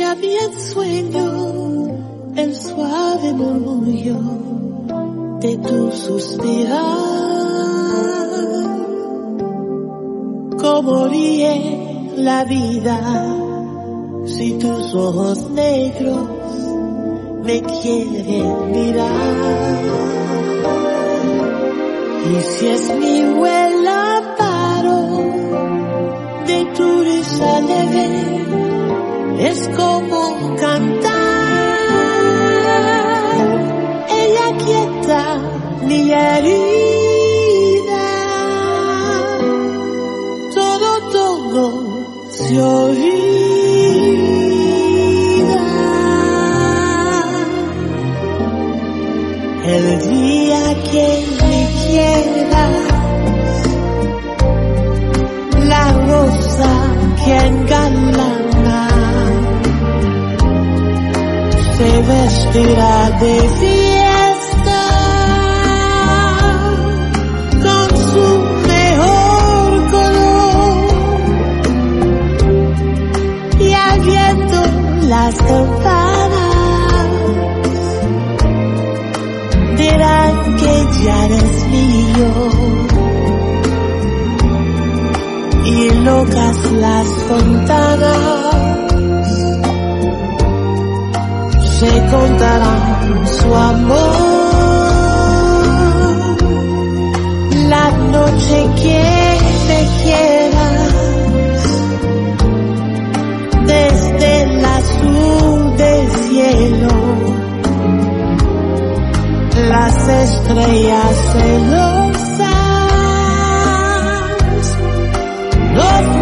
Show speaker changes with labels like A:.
A: a mí el sueño, el suave murmullo de tu suspirar. Cómo ríe la vida si tus ojos negros me quieren mirar. Y si es mi vuelo amparo de tu risa leve, es como cantar. Ella quieta mi herida, todo se olvida. El día que me quieras, la rosa que engalana se vestirá de fiesta con su mejor color, y al viento las campanas dirán que ya eres mío, y locas las fontanas se contarán su amor. La noche que me quieras, desde el azul del cielo, las estrellas celosas nos